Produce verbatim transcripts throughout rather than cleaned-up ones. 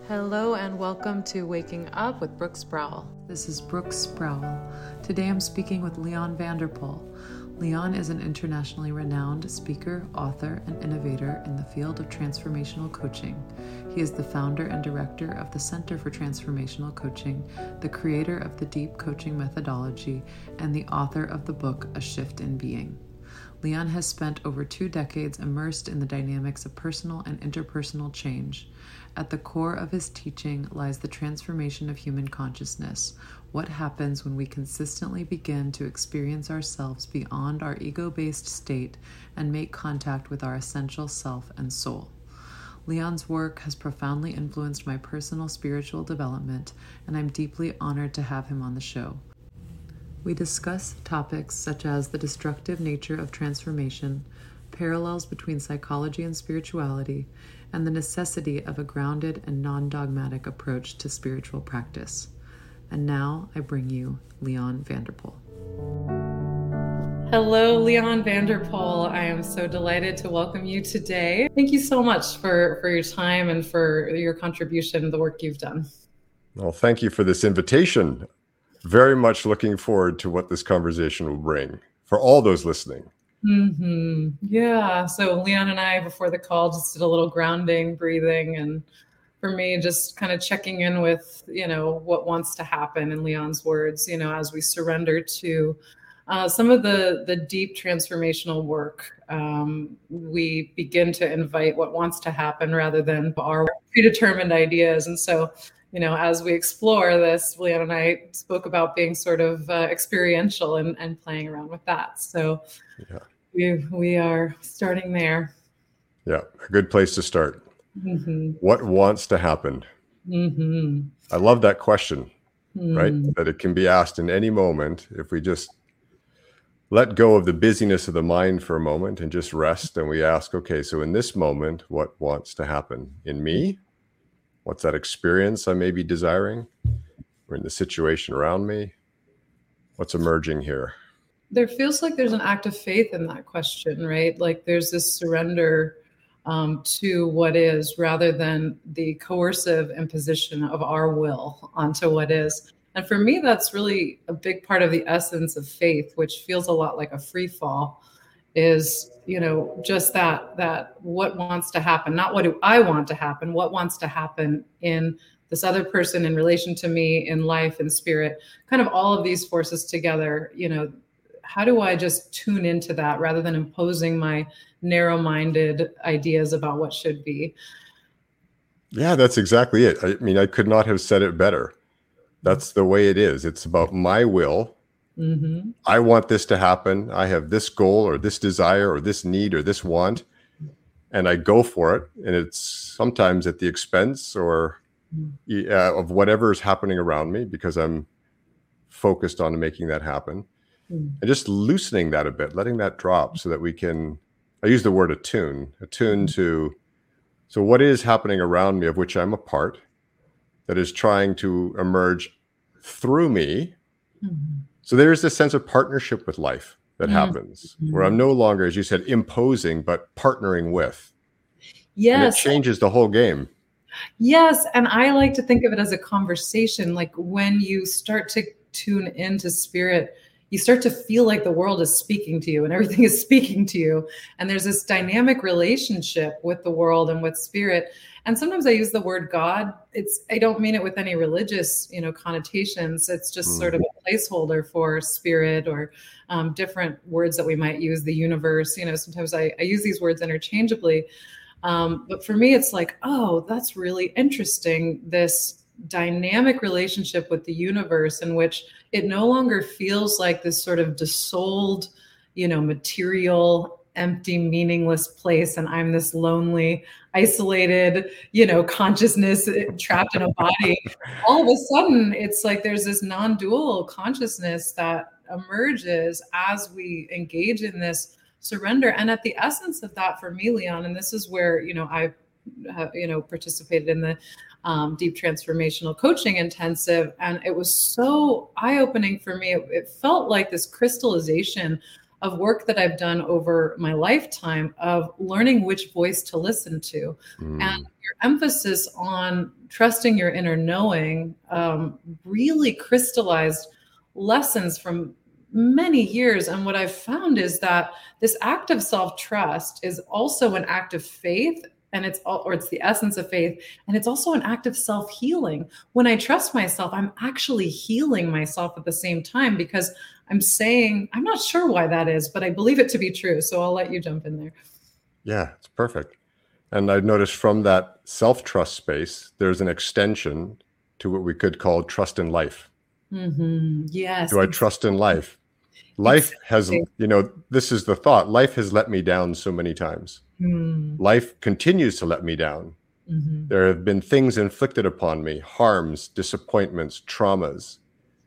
Hello and welcome to Waking Up with Brooke Sproul. This is Brooke Sproul. Today I'm speaking with Leon Vanderpoel. Leon is an internationally renowned speaker, author, and innovator in the field of transformational coaching. He is the founder and director of the Center for Transformational Coaching, the creator of the Deep Coaching Methodology, and the author of the book A Shift in Being. Leon has spent over two decades immersed in the dynamics of personal and interpersonal change. At the core of his teaching lies the transformation of human consciousness. What happens when we consistently begin to experience ourselves beyond our ego-based state and make contact with our essential self and soul? Leon's work has profoundly influenced my personal spiritual development, and I'm deeply honored to have him on the show. We discuss topics such as the destructive nature of transformation, parallels between psychology and spirituality, and the necessity of a grounded and non-dogmatic approach to spiritual practice. And now I bring you Leon Vanderpoel. Hello, Leon Vanderpoel. I am so delighted to welcome you today. Thank you so much for, for your time and for your contribution to the work you've done. Well, thank you for this invitation. Very much looking forward to what this conversation will bring for all those listening. Mm-hmm. Yeah. So Leon and I, before the call, just did a little grounding, breathing, and for me, just kind of checking in with, you know, what wants to happen in Leon's words, you know, as we surrender to uh, some of the, the deep transformational work. Um, we begin to invite what wants to happen rather than our predetermined ideas. And so, you know, as we explore this, Leon and I spoke about being sort of uh, experiential and, and playing around with that. So yeah. we we are starting there. Yeah, a good place to start. Mm-hmm. What wants to happen? Mm-hmm. I love that question, mm. right? That it can be asked in any moment if we just let go of the busyness of the mind for a moment and just rest. And we ask, okay, so in this moment, what wants to happen in me? What's that experience I may be desiring? Or in the situation around me? What's emerging here? There feels like there's an act of faith in that question, right? Like there's this surrender um, to what is rather than the coercive imposition of our will onto what is. And for me, that's really a big part of the essence of faith, which feels a lot like a free fall. Is, you know, just that, that what wants to happen, not what do I want to happen, what wants to happen in this other person in relation to me in life and spirit, kind of all of these forces together, you know, how do I just tune into that rather than imposing my narrow-minded ideas about what should be? Yeah, that's exactly it. I mean, I could not have said it better. That's the way it is. It's about my will. Mm-hmm. I want this to happen. I have this goal or this desire or this need or this want, and I go for it. And it's sometimes at the expense or uh, of whatever is happening around me because I'm focused on making that happen. Mm-hmm. And just loosening that a bit, letting that drop so that we can, I use the word attune, attune mm-hmm. to, so what is happening around me of which I'm a part that is trying to emerge through me. Mm-hmm. So there's this sense of partnership with life that mm-hmm. happens where I'm no longer, as you said, imposing, but partnering with. Yes. And it changes the whole game. Yes. And I like to think of it as a conversation. Like when you start to tune into spirit, you start to feel like the world is speaking to you and everything is speaking to you. And there's this dynamic relationship with the world and with spirit. And sometimes I use the word God. It's, I don't mean it with any religious, you know, connotations. It's just mm. sort of a placeholder for spirit or um, different words that we might use, the universe. You know, sometimes I, I use these words interchangeably. Um, but for me, it's like, oh, that's really interesting. This dynamic relationship with the universe in which it no longer feels like this sort of desouled, you know, material, empty, meaningless place. And I'm this lonely, isolated, you know, consciousness trapped in a body. All of a sudden, it's like there's this non-dual consciousness that emerges as we engage in this surrender. And at the essence of that for me, Leon, and this is where, you know, I, have, you know, participated in the Um, deep transformational coaching intensive. And it was so eye-opening for me. It, it felt like this crystallization of work that I've done over my lifetime of learning which voice to listen to. Mm. And your emphasis on trusting your inner knowing um, really crystallized lessons from many years. And what I've found is that this act of self-trust is also an act of faith, and it's all, or it's the essence of faith. And it's also an act of self-healing. When I trust myself, I'm actually healing myself at the same time, because I'm saying, I'm not sure why that is, but I believe it to be true. So I'll let you jump in there. Yeah, it's perfect. And I've noticed from that self-trust space, there's an extension to what we could call trust in life. Mm-hmm. Yes. Do I trust in life? Life has, you know, this is the thought. Life has let me down so many times. Mm. Life continues to let me down. Mm-hmm. There have been things inflicted upon me, harms, disappointments, traumas.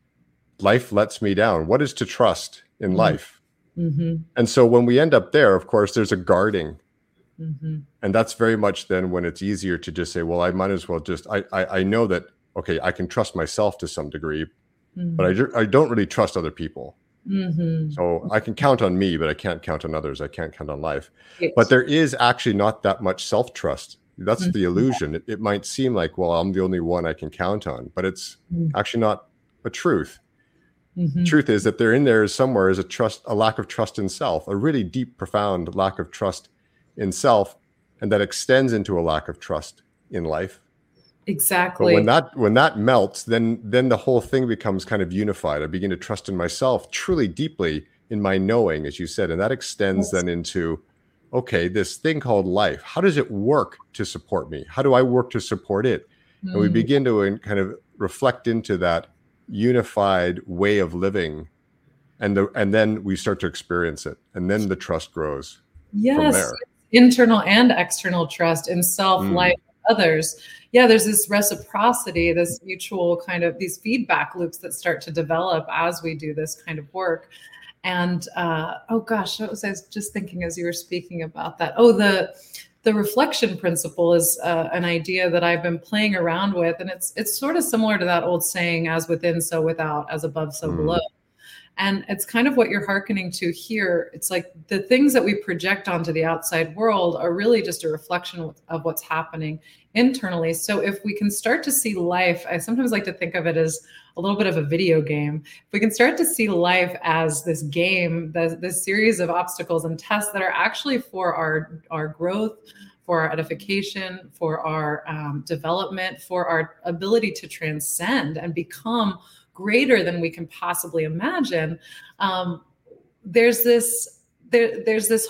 Life lets me down. What is to trust in mm-hmm. life? Mm-hmm. And so when we end up there, of course, there's a guarding. Mm-hmm. And that's very much then when it's easier to just say, well, I might as well just, I I, I know that, okay, I can trust myself to some degree, mm-hmm. but I, I don't really trust other people. Mm-hmm. So I can count on me, but I can't count on others. I can't count on life. Yes. But there is actually not that much self-trust. That's mm-hmm. the illusion. It, it might seem like, well, I'm the only one I can count on, but it's mm-hmm. actually not a truth. Mm-hmm. The truth is that there in there is somewhere is a trust, a lack of trust in self, a really deep, profound lack of trust in self, and that extends into a lack of trust in life. Exactly. But when that when that melts, then then the whole thing becomes kind of unified. I begin to trust in myself truly deeply in my knowing, as you said, and that extends yes. then into, okay, this thing called life. How does it work to support me? How do I work to support it? Mm. And we begin to kind of reflect into that unified way of living, and the and then we start to experience it, and then the trust grows. Yes, from there. Internal and external trust in self, mm. life, others. Yeah, there's this reciprocity, this mutual kind of these feedback loops that start to develop as we do this kind of work. And uh, oh gosh, what was I just thinking as you were speaking about that? Oh, the the reflection principle is uh, an idea that I've been playing around with, and it's it's sort of similar to that old saying, "As within, so without; as above, so mm. below." And it's kind of what you're hearkening to here. It's like the things that we project onto the outside world are really just a reflection of what's happening internally. So if we can start to see life, I sometimes like to think of it as a little bit of a video game. If we can start to see life as this game, this, this series of obstacles and tests that are actually for our, our growth, for our edification, for our um, development, for our ability to transcend and become greater than we can possibly imagine. Um, there's this, there, there's this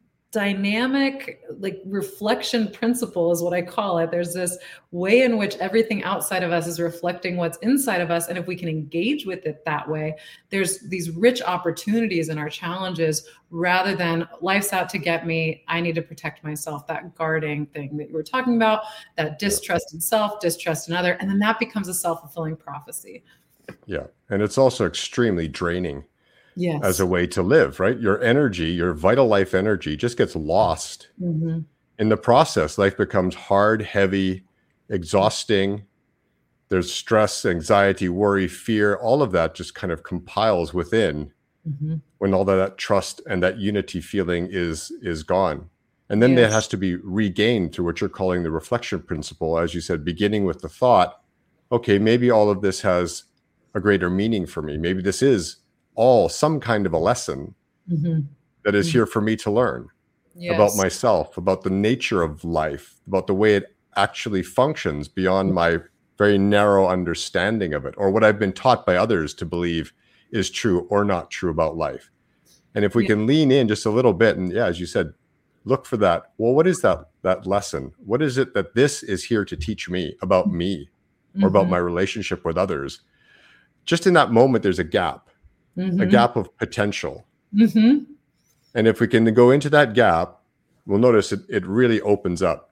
dynamic, like reflection principle is what I call it. There's this way in which everything outside of us is reflecting what's inside of us. And if we can engage with it that way, there's these rich opportunities in our challenges rather than life's out to get me. I need to protect myself, that guarding thing that you were talking about, that distrust in self, distrust in other. And then that becomes a self-fulfilling prophecy. Yeah. And it's also extremely draining yes. as a way to live, right? Your energy, your vital life energy just gets lost mm-hmm. in the process. Life becomes hard, heavy, exhausting. There's stress, anxiety, worry, fear, all of that just kind of compiles within mm-hmm. when all that trust and that unity feeling is, is gone. And then yes. that has to be regained through what you're calling the reflection principle. As you said, beginning with the thought, okay, maybe all of this has a greater meaning for me. Maybe this is all some kind of a lesson mm-hmm. that is mm-hmm. here for me to learn yes. about myself, about the nature of life, about the way it actually functions beyond my very narrow understanding of it, or what I've been taught by others to believe is true or not true about life. And if we yeah. can lean in just a little bit, and yeah, as you said, look for that. Well, what is that, that lesson? What is it that this is here to teach me about me mm-hmm. or about my relationship with others? Just in that moment, there's a gap, mm-hmm. a gap of potential. Mm-hmm. And if we can go into that gap, we'll notice it, it really opens up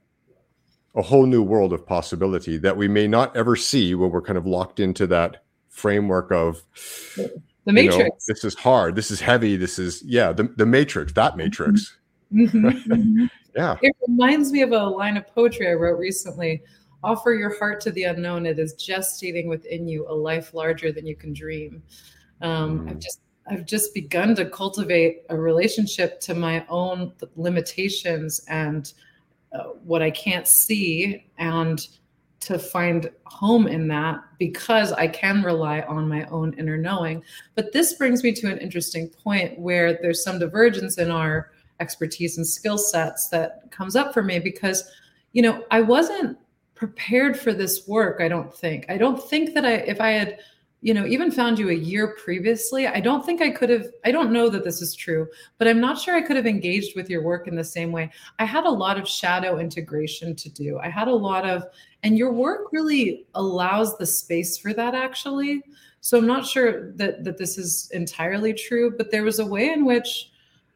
a whole new world of possibility that we may not ever see when we're kind of locked into that framework of the matrix. You know, this is hard. This is heavy. This is, yeah, the, the matrix, that matrix. Mm-hmm. Mm-hmm. Yeah. It reminds me of a line of poetry I wrote recently. Offer your heart to the unknown. It is gestating within you a life larger than you can dream. Um, mm. I've just I've just begun to cultivate a relationship to my own limitations and uh, what I can't see, and to find home in that, because I can rely on my own inner knowing. But this brings me to an interesting point where there's some divergence in our expertise and skill sets that comes up for me, because, you know, I wasn't prepared for this work. I don't think, I don't think that I, if I had, you know, even found you a year previously, I don't think I could have, I don't know that this is true, but I'm not sure I could have engaged with your work in the same way. I had a lot of shadow integration to do. I had a lot of, and your work really allows the space for that, actually. So I'm not sure that, that this is entirely true, but there was a way in which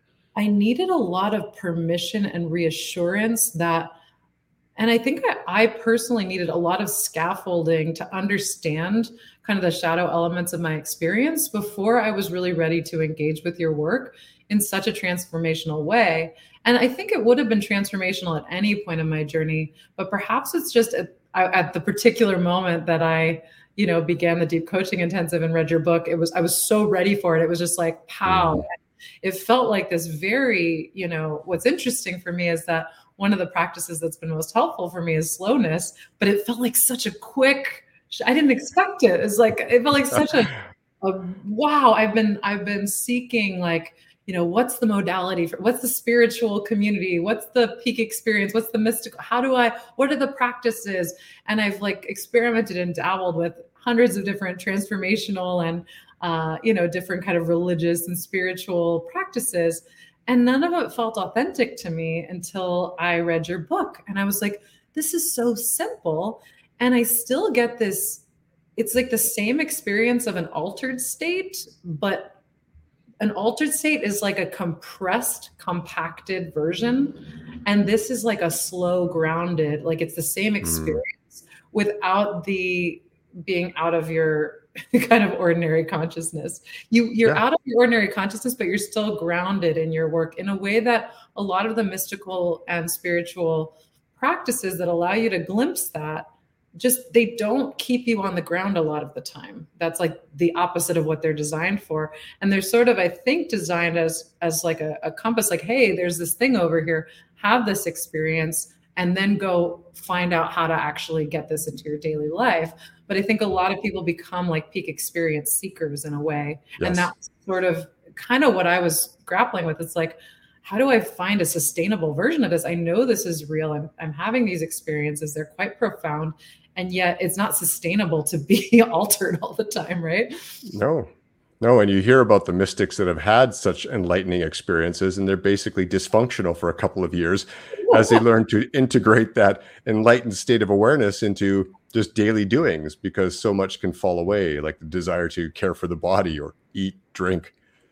I needed a lot of permission and reassurance that, and I think I, I personally needed a lot of scaffolding to understand kind of the shadow elements of my experience before I was really ready to engage with your work in such a transformational way. And I think it would have been transformational at any point in my journey, but perhaps it's just at, at the particular moment that I, you know, began the Deep Coaching Intensive and read your book. It was, I was so ready for it. It was just like, pow. Mm-hmm. It felt like this very, you know, what's interesting for me is that one of the practices that's been most helpful for me is slowness, but it felt like such a quick, I didn't expect it. It's like, it felt like such a, a wow. I've been, I've been seeking, like, you know, what's the modality for, what's the spiritual community? What's the peak experience? What's the mystical? How do I, what are the practices? And I've like experimented and dabbled with hundreds of different transformational and, uh, you know, different kind of religious and spiritual practices. And none of it felt authentic to me until I read your book. And I was like, this is so simple. And I still get this, it's like the same experience of an altered state, but an altered state is like a compressed, compacted version. And this is like a slow, grounded, like it's the same experience mm. without the being out of your kind of ordinary consciousness. You, you're yeah. out of your ordinary consciousness, but you're still grounded in your work in a way that a lot of the mystical and spiritual practices that allow you to glimpse that, just, they don't keep you on the ground a lot of the time. That's like the opposite of what they're designed for. And they're sort of, I think, designed as, as like a, a compass, like, hey, there's this thing over here, have this experience, and then go find out how to actually get this into your daily life. But I think a lot of people become like peak experience seekers in a way. Yes. And that's sort of kind of what I was grappling with. It's like, how do I find a sustainable version of this? I know this is real. I'm, I'm having these experiences. They're quite profound. And yet it's not sustainable to be altered all the time, right? No, no. And you hear about the mystics that have had such enlightening experiences, and they're basically dysfunctional for a couple of years as they learn to integrate that enlightened state of awareness into just daily doings, because so much can fall away, like the desire to care for the body or eat, drink.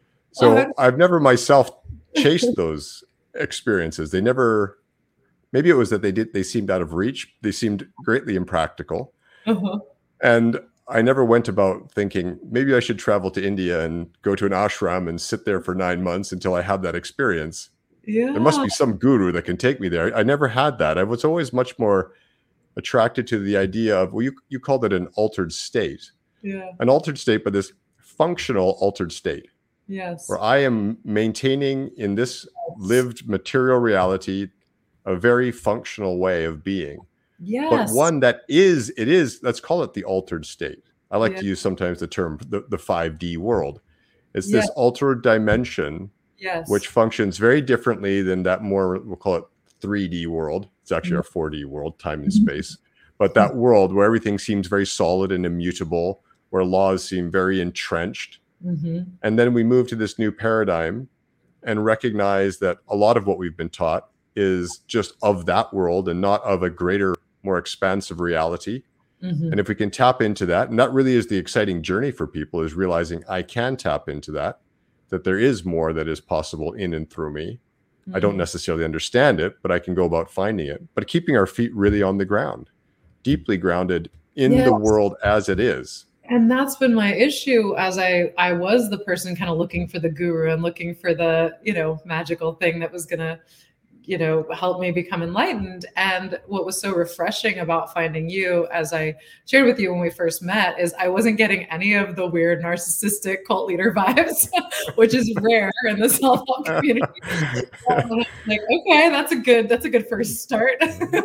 So uh-huh. I've never myself chased those experiences. They never... Maybe it was that they did, they seemed out of reach. They seemed greatly impractical. Uh-huh. And I never went about thinking, maybe I should travel to India and go to an ashram and sit there for nine months until I have that experience. Yeah. There must be some guru that can take me there. I never had that. I was always much more attracted to the idea of, well, you, you called it an altered state. Yeah. An altered state, but this functional altered state. Yes. Where I am maintaining in this lived material reality a very functional way of being. Yes. But one that is, it is, let's call it the altered state. I like yeah. to use sometimes the term, the, the five D world. It's yes. this altered dimension, yes. which functions very differently than that more, we'll call it three D world. It's actually mm-hmm. our four D world, time and mm-hmm. space. But that world where everything seems very solid and immutable, where laws seem very entrenched. Mm-hmm. And then we move to this new paradigm and recognize that a lot of what we've been taught is just of that world and not of a greater, more expansive reality. Mm-hmm. And if we can tap into that, and that really is the exciting journey for people, is realizing I can tap into that, that there is more that is possible in and through me. Mm-hmm. I don't necessarily understand it, but I can go about finding it. But keeping our feet really on the ground, deeply grounded in yes. the world as it is. And that's been my issue, as I, I was the person kind of looking for the guru and looking for the, you know, magical thing that was going to you know, helped me become enlightened. And what was so refreshing about finding you, as I shared with you when we first met, is I wasn't getting any of the weird narcissistic cult leader vibes, which is rare in the self-help community. Um, like, okay, that's a good, that's a good first start.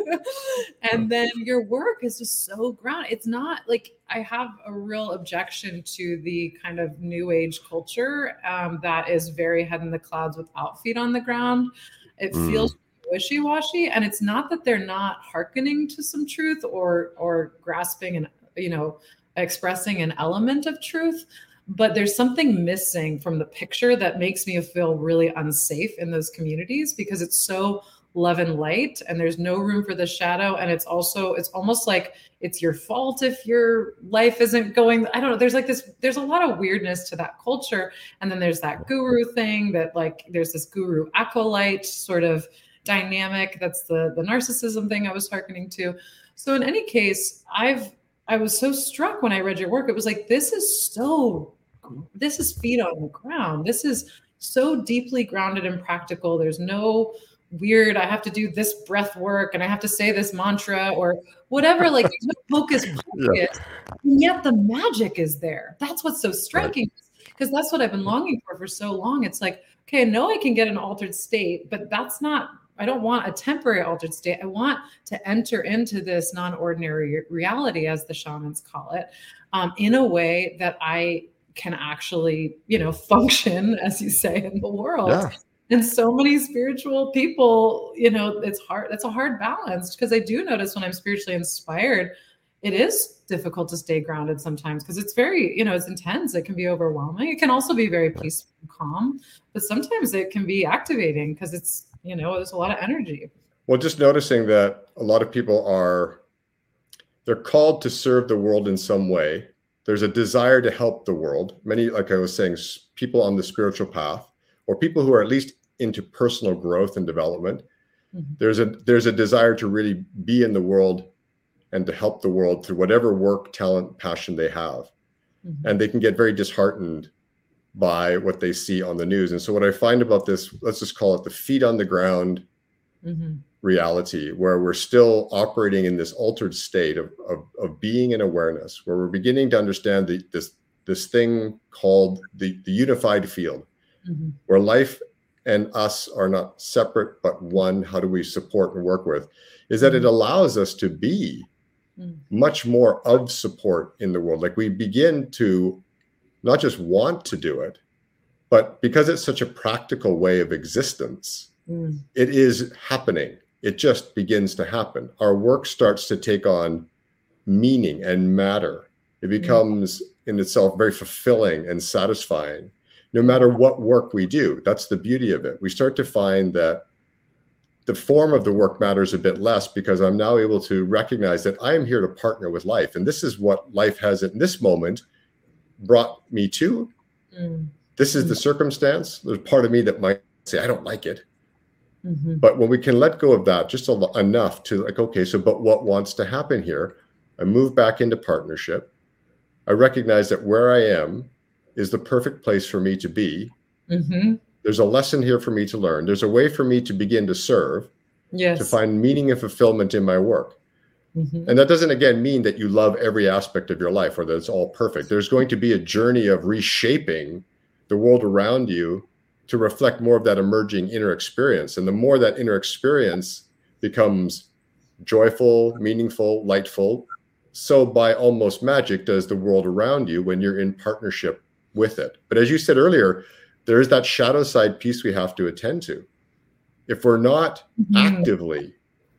And then your work is just so grounded. It's not like, I have a real objection to the kind of new age culture um, that is very head in the clouds without feet on the ground. It mm. feels wishy-washy, and it's not that they're not hearkening to some truth or or grasping and, you know, expressing an element of truth, but there's something missing from the picture that makes me feel really unsafe in those communities, because it's so love and light and there's no room for the shadow. And it's also, it's almost like it's your fault if your life isn't going, I don't know. There's like this, there's a lot of weirdness to that culture. And then there's that guru thing that, like, there's this guru acolyte sort of dynamic. That's the, the narcissism thing I was hearkening to. So in any case, I've, I was so struck when I read your work. It was like, this is so, this is feet on the ground. This is so deeply grounded and practical. There's no weird, I have to do this breath work and I have to say this mantra or whatever, like there's no hocus pocus, yeah. And yet the magic is there. That's what's so striking, because right. that's what I've been longing for for so long. It's like, okay, I know I can get an altered state, but that's not, I don't want a temporary altered state. I want to enter into this non-ordinary reality, as the shamans call it, um, in a way that I can actually, you know, function, as you say, in the world. Yeah. And so many spiritual people, you know, it's hard. That's a hard balance, because I do notice when I'm spiritually inspired, it is difficult to stay grounded sometimes, because it's very, you know, it's intense. It can be overwhelming. It can also be very peaceful and calm, but sometimes it can be activating because it's, you know, there's a lot of energy. Well, just noticing that a lot of people are, they're called to serve the world in some way. There's a desire to help the world. Many, like I was saying, people on the spiritual path, or people who are at least into personal growth and development. Mm-hmm. There's a there's a desire to really be in the world and to help the world through whatever work, talent, passion they have. Mm-hmm. And they can get very disheartened by what they see on the news. And so what I find about this, let's just call it the feet on the ground mm-hmm. reality, where we're still operating in this altered state of, of, of being in awareness, where we're beginning to understand the, this, this thing called the, the unified field, mm-hmm. where life and us are not separate, but one. How do we support and work with? Is that it allows us to be much more of support in the world. Like, we begin to not just want to do it, but because it's such a practical way of existence, mm. it is happening. It just begins to happen. Our work starts to take on meaning and matter. It becomes mm. in itself very fulfilling and satisfying. No matter what work we do, that's the beauty of it. We start to find that the form of the work matters a bit less, because I'm now able to recognize that I am here to partner with life. And this is what life has in this moment brought me to. Mm. This is mm. the circumstance. There's part of me that might say, I don't like it. Mm-hmm. But when we can let go of that just a, enough to, like, okay, so, but what wants to happen here? I move back into partnership. I recognize that where I am is the perfect place for me to be. Mm-hmm. There's a lesson here for me to learn. There's a way for me to begin to serve, yes. to find meaning and fulfillment in my work. Mm-hmm. And that doesn't, again, mean that you love every aspect of your life or that it's all perfect. There's going to be a journey of reshaping the world around you to reflect more of that emerging inner experience. And the more that inner experience becomes joyful, meaningful, lightful, so by almost magic does the world around you when you're in partnership with it. But as you said earlier, there is that shadow side piece we have to attend to. If we're not mm-hmm. actively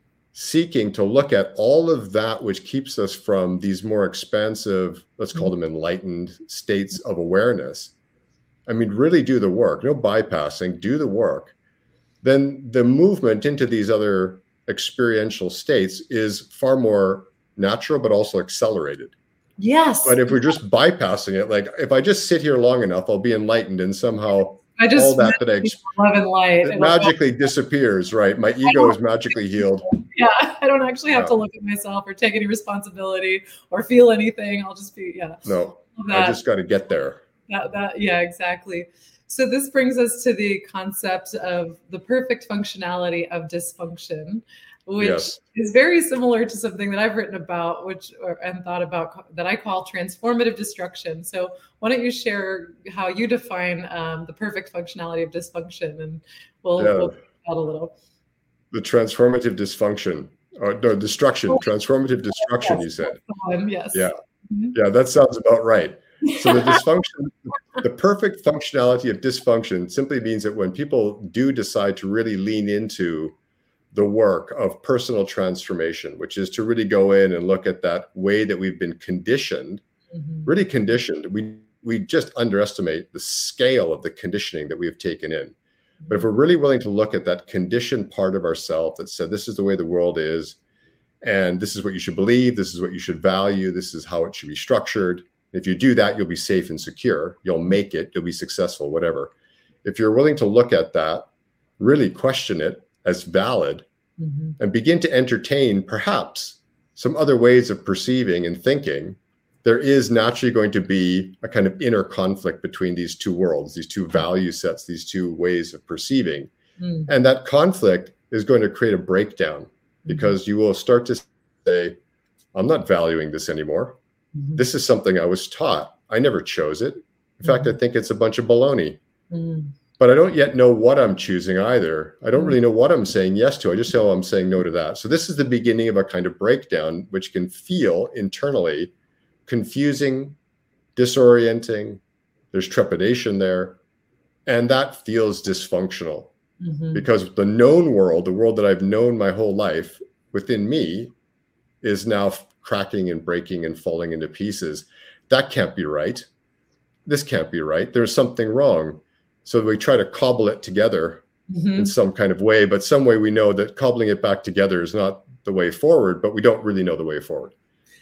seeking to look at all of that which keeps us from these more expansive, let's call them enlightened states of awareness, I mean, really do the work, no bypassing, do the work, then the movement into these other experiential states is far more natural, but also accelerated. Yes. But if we're just bypassing it, like, if I just sit here long enough, I'll be enlightened, and somehow I just all that that I love and light it magically disappears, right? My ego is magically healed. Yeah, I don't actually have yeah. to look at myself or take any responsibility or feel anything. I'll just be, yeah. No, I just got to get there. That, that, yeah, exactly. So this brings us to the concept of the perfect functionality of dysfunction, which yes. is very similar to something that I've written about, which or, and thought about, that I call transformative destruction. So why don't you share how you define um, the perfect functionality of dysfunction, and we'll, yeah. we'll talk about a little. The transformative dysfunction, or no, destruction, oh. transformative destruction, yes. you said. Yes. Yeah. Mm-hmm. Yeah, that sounds about right. So the dysfunction, the perfect functionality of dysfunction simply means that when people do decide to really lean into the work of personal transformation, which is to really go in and look at that way that we've been conditioned, mm-hmm. really conditioned. We we just underestimate the scale of the conditioning that we have taken in. Mm-hmm. But if we're really willing to look at that conditioned part of ourselves that said, this is the way the world is, and this is what you should believe, this is what you should value, this is how it should be structured. If you do that, you'll be safe and secure. You'll make it, you'll be successful, whatever. If you're willing to look at that, really question it as valid, mm-hmm. and begin to entertain perhaps some other ways of perceiving and thinking, there is naturally going to be a kind of inner conflict between these two worlds, these two value sets, these two ways of perceiving. Mm. And that conflict is going to create a breakdown, because mm-hmm. you will start to say, I'm not valuing this anymore. Mm-hmm. This is something I was taught. I never chose it. In mm-hmm. fact, I think it's a bunch of baloney. Mm-hmm. But I don't yet know what I'm choosing either. I don't really know what I'm saying yes to. I just know I'm saying no to that. So this is the beginning of a kind of breakdown, which can feel internally confusing, disorienting. There's trepidation there. And that feels dysfunctional, mm-hmm. because the known world, the world that I've known my whole life within me, is now cracking and breaking and falling into pieces. That can't be right. This can't be right. There's something wrong. So we try to cobble it together mm-hmm. in some kind of way, but some way we know that cobbling it back together is not the way forward, but we don't really know the way forward.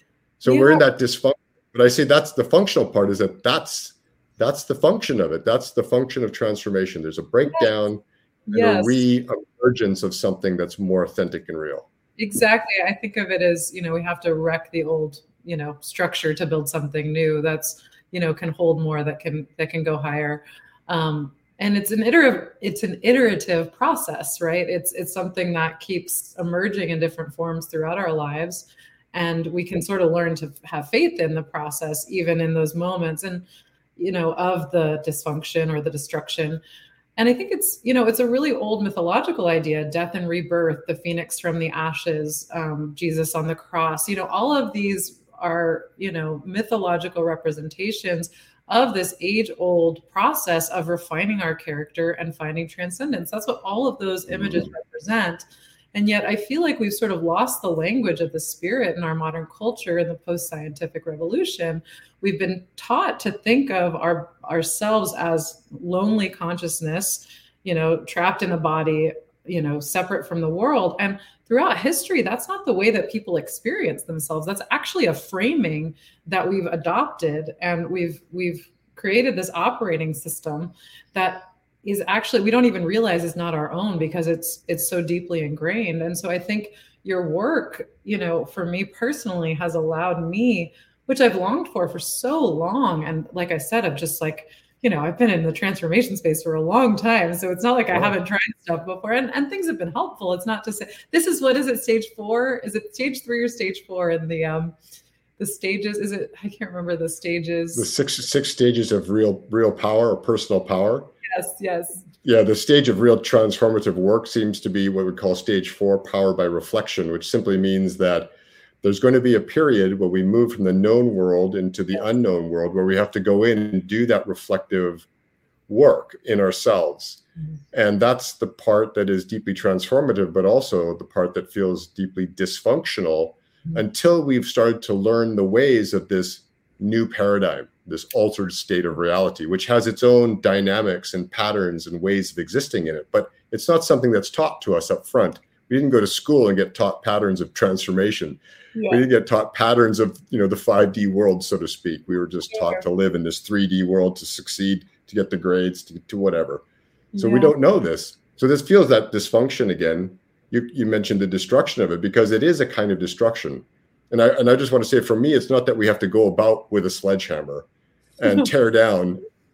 So yeah. we're in that dysfunction. But I say that's the functional part, is that that's that's the function of it. That's the function of transformation. There's a breakdown yes. and a re-emergence of something that's more authentic and real. Exactly. I think of it as, you know, we have to wreck the old, you know, structure to build something new that's, you know, can hold more, that can that can go higher. Um, and it's an iterative, it's an iterative process, right? It's it's something that keeps emerging in different forms throughout our lives, and we can sort of learn to have faith in the process, even in those moments, and you know, of the dysfunction or the destruction. And I think it's, you know, it's a really old mythological idea, death and rebirth, the phoenix from the ashes, um, Jesus on the cross. You know, all of these are, you know, mythological representations of this age-old process of refining our character and finding transcendence. That's what all of those images mm-hmm. represent. And yet I feel like we've sort of lost the language of the spirit in our modern culture in the post-scientific revolution. We've been taught to think of our ourselves as lonely consciousness, you know, trapped in a body, you know, separate from the world. And throughout history, that's not the way that people experience themselves. That's actually a framing that we've adopted, and we've we've created this operating system that is actually, we don't even realize is not our own, because it's it's so deeply ingrained. And so I think your work, you know, for me personally, has allowed me, which I've longed for for so long. And like I said, I've just like, you know, I've been in the transformation space for a long time. So it's not like I haven't tried stuff before, and, and things have been helpful. It's not to say, this is, what is it, stage four? Is it stage three or stage four in the, um, the stages? Is it, I can't remember the stages. The six, six stages of real, real power or personal power. Yes, yes. Yeah, the stage of real transformative work seems to be what we call stage four, power by reflection, which simply means that there's going to be a period where we move from the known world into the unknown world, where we have to go in and do that reflective work in ourselves. Mm-hmm. And that's the part that is deeply transformative, but also the part that feels deeply dysfunctional, mm-hmm. until we've started to learn the ways of this new paradigm, this altered state of reality, which has its own dynamics and patterns and ways of existing in it. But it's not something that's taught to us up front. We didn't go to school and get taught patterns of transformation. Yeah. We didn't get taught patterns of, you know, the five D world, so to speak. We were just yeah. taught to live in this three D world, to succeed, to get the grades, to, to whatever. So yeah. we don't know this. So this feels that dysfunction again. You, you mentioned the destruction of it, because it is a kind of destruction. And I, and I just want to say, for me, it's not that we have to go about with a sledgehammer and tear down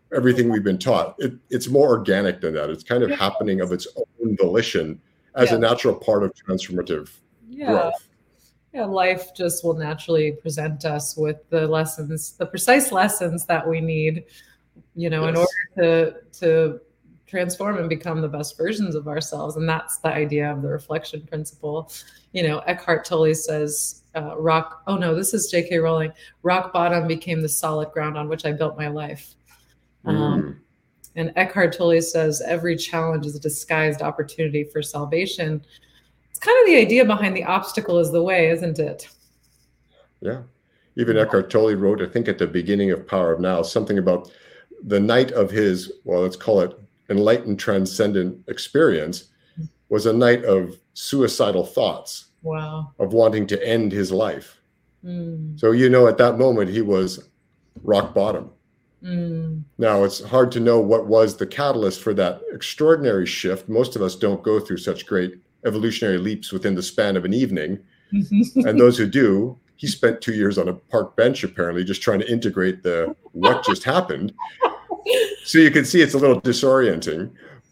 everything we've been taught. It, it's more organic than that. It's kind of yes. happening of its own volition as yeah. a natural part of transformative yeah. growth. Yeah, life just will naturally present us with the lessons, the precise lessons that we need, you know, yes. in order to to transform and become the best versions of ourselves. And that's the idea of the reflection principle. You know, Eckhart Tolle says, uh, rock, oh no, this is J K Rowling, rock bottom became the solid ground on which I built my life. Mm. Um, and Eckhart Tolle says, every challenge is a disguised opportunity for salvation. It's kind of the idea behind the obstacle is the way, isn't it? Yeah. Even Eckhart Tolle wrote, I think at the beginning of Power of Now, something about the night of his, well, let's call it enlightened transcendent experience, was a night of suicidal thoughts. Wow. Of wanting to end his life. Mm. So, you know, at that moment, he was rock bottom. Mm. Now, it's hard to know what was the catalyst for that extraordinary shift. Most of us don't go through such great evolutionary leaps within the span of an evening. And those who do, he spent two years on a park bench, apparently, just trying to integrate the what just happened. So you can see it's a little disorienting.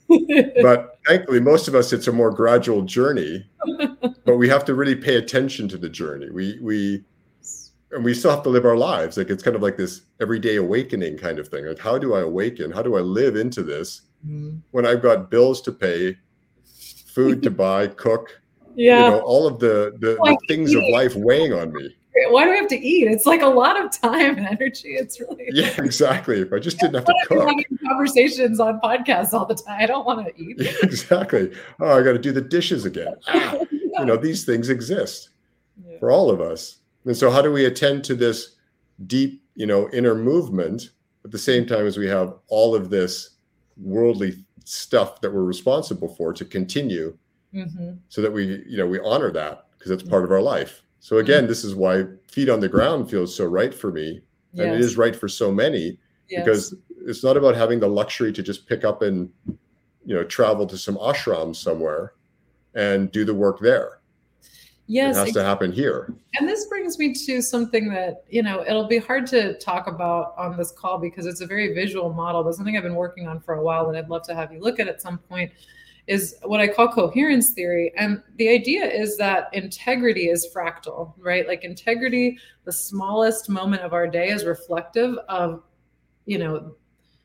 But thankfully, most of us, it's a more gradual journey. But we have to really pay attention to the journey. We we and we still have to live our lives. Like it's kind of like this everyday awakening kind of thing. Like, how do I awaken? How do I live into this mm-hmm. when I've got bills to pay, food to buy, cook, yeah. you know, all of the, the, the things of life weighing on me. Why do we have to eat? It's like a lot of time and energy. It's really yeah, exactly. If I just didn't have to cook. Having conversations on podcasts all the time. I don't want to eat. Yeah, exactly. Oh, I got to do the dishes again. Ah, yeah. You know, these things exist yeah. for all of us. And so, how do we attend to this deep, you know, inner movement at the same time as we have all of this worldly stuff that we're responsible for to continue, mm-hmm. so that we, you know, we honor that because it's part of our life. So again, this is why feet on the ground feels so right for me. And yes. it is right for so many, yes. because it's not about having the luxury to just pick up and, you know, travel to some ashram somewhere and do the work there. Yes. It has to happen here. And this brings me to something that, you know, it'll be hard to talk about on this call because it's a very visual model, but something I've been working on for a while that I'd love to have you look at at some point is what I call coherence theory. And the idea is that integrity is fractal, right? Like integrity, the smallest moment of our day is reflective of, you know,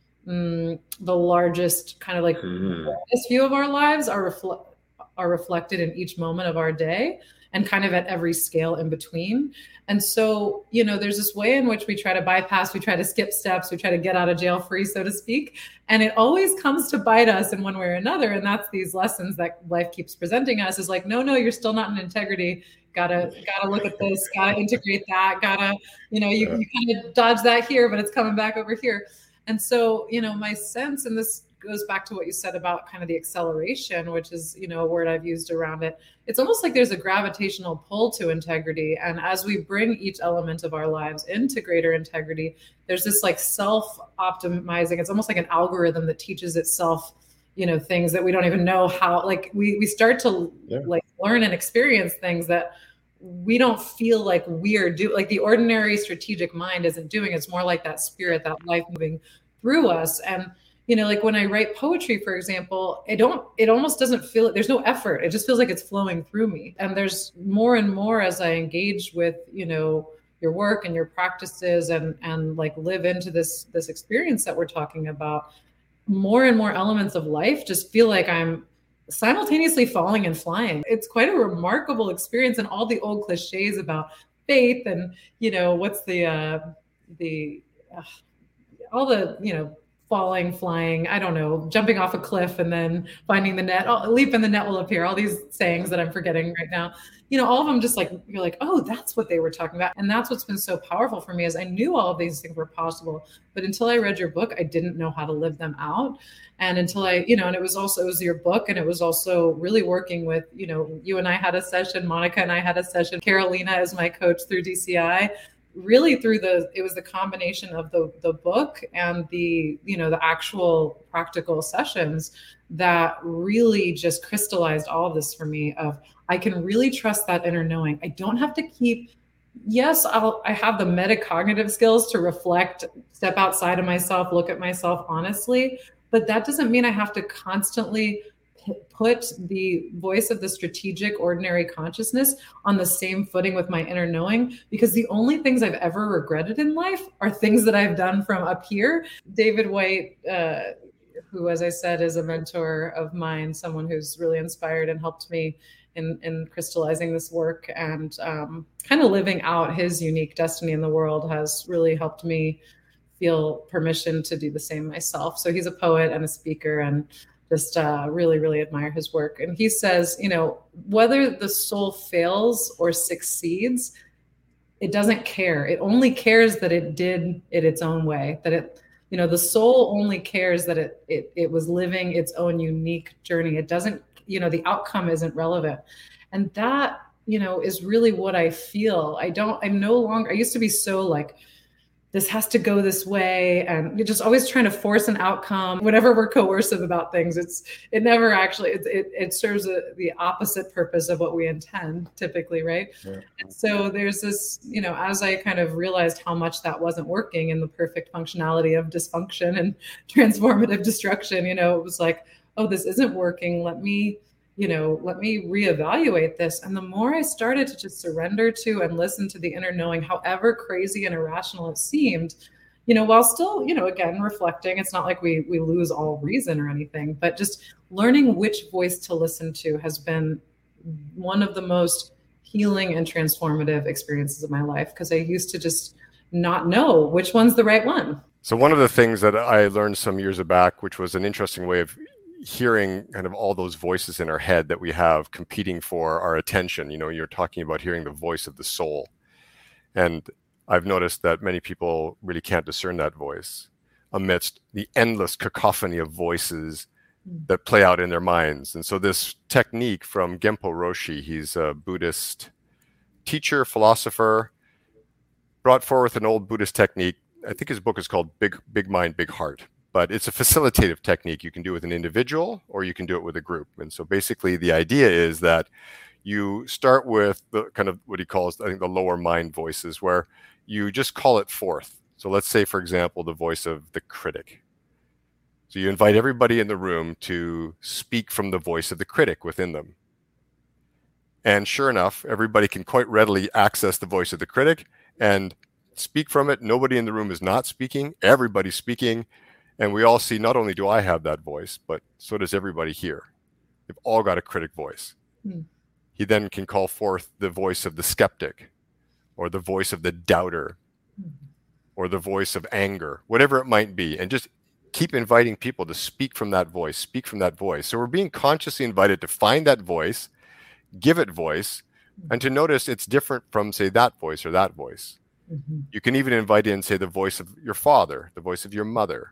mm, the largest kind of like mm-hmm. view of our lives are, refle- are reflected in each moment of our day and kind of at every scale in between. And so, you know, there's this way in which we try to bypass, we try to skip steps, we try to get out of jail free, so to speak. And it always comes to bite us in one way or another. And that's these lessons that life keeps presenting us is like, no, no, you're still not in integrity. Gotta, gotta look at this, gotta integrate that, gotta, you know, you, you kind of dodge that here, but it's coming back over here. And so, you know, my sense, and this goes back to what you said about kind of the acceleration, which is, you know, a word I've used around it. It's almost like there's a gravitational pull to integrity. And as we bring each element of our lives into greater integrity, there's this like self-optimizing. It's almost like an algorithm that teaches itself, you know, things that we don't even know how, like we, we start to yeah. like learn and experience things that we don't feel like we're doing, like the ordinary strategic mind isn't doing. It's more like that spirit, that life moving through us. And you know, like when I write poetry, for example, it don't, it almost doesn't feel, there's no effort. It just feels like it's flowing through me. And there's more and more as I engage with, you know, your work and your practices and, and like live into this, this experience that we're talking about, more and more elements of life just feel like I'm simultaneously falling and flying. It's quite a remarkable experience. And all the old cliches about faith and, you know, what's the, uh, the, uh, all the, you know, falling, flying, I don't know, jumping off a cliff and then finding the net, oh, leap and the net will appear, all these sayings that I'm forgetting right now. You know, all of them just like, you're like, oh, that's what they were talking about. And that's what's been so powerful for me is I knew all of these things were possible, but until I read your book, I didn't know how to live them out. And until I, you know, and it was also, it was your book and it was also really working with, you know, you and I had a session, Monica and I had a session, Carolina is my coach through D C I. Really through the, it was the combination of the the book and the, you know, the actual practical sessions that really just crystallized all of this for me of, I can really trust that inner knowing. I don't have to keep yes, I'll, I have the metacognitive skills to reflect, step outside of myself, look at myself honestly, but that doesn't mean I have to constantly put the voice of the strategic ordinary consciousness on the same footing with my inner knowing, because the only things I've ever regretted in life are things that I've done from up here. David Whyte, uh, who, as I said, is a mentor of mine, someone who's really inspired and helped me in, in crystallizing this work and um, kind of living out his unique destiny in the world, has really helped me feel permission to do the same myself. So he's a poet and a speaker, and just uh, really, really admire his work. And he says, you know, whether the soul fails or succeeds, it doesn't care. It only cares that it did it its own way, that it, you know, the soul only cares that it, it, it was living its own unique journey. It doesn't, you know, the outcome isn't relevant. And that, you know, is really what I feel. I don't, I'm no longer, I used to be so like, this has to go this way, and you're just always trying to force an outcome. Whenever we're coercive about things, it's it never actually it it, it serves a, the opposite purpose of what we intend typically, right? Yeah. And so there's this, you know, as I kind of realized how much that wasn't working in the perfect functionality of dysfunction and transformative destruction, you know, it was like, oh, this isn't working. Let me, you know, let me reevaluate this. And the more I started to just surrender to and listen to the inner knowing, however crazy and irrational it seemed, you know, while still, you know, again, reflecting, it's not like we we lose all reason or anything, but just learning which voice to listen to has been one of the most healing and transformative experiences of my life, because I used to just not know which one's the right one. So one of the things that I learned some years back, which was an interesting way of hearing kind of all those voices in our head that we have competing for our attention. You know, you're talking about hearing the voice of the soul. And I've noticed that many people really can't discern that voice amidst the endless cacophony of voices that play out in their minds. And so this technique from Genpo Roshi, he's a Buddhist teacher, philosopher, brought forth an old Buddhist technique. I think his book is called Big, Big Mind, Big Heart. But it's a facilitative technique. You can do it with an individual or you can do it with a group. And so basically the idea is that you start with the kind of what he calls, I think, the lower mind voices, where you just call it forth. So let's say, for example, the voice of the critic. So you invite everybody in the room to speak from the voice of the critic within them. And sure enough, everybody can quite readily access the voice of the critic and speak from it. Nobody in the room is not speaking. Everybody's speaking. And we all see, not only do I have that voice, but so does everybody here. They've all got a critic voice. Mm. He then can call forth the voice of the skeptic, or the voice of the doubter, mm. or the voice of anger, whatever it might be. And just keep inviting people to speak from that voice, speak from that voice. So we're being consciously invited to find that voice, give it voice, mm. and to notice it's different from, say, that voice or that voice. Mm-hmm. You can even invite in, say, the voice of your father, the voice of your mother,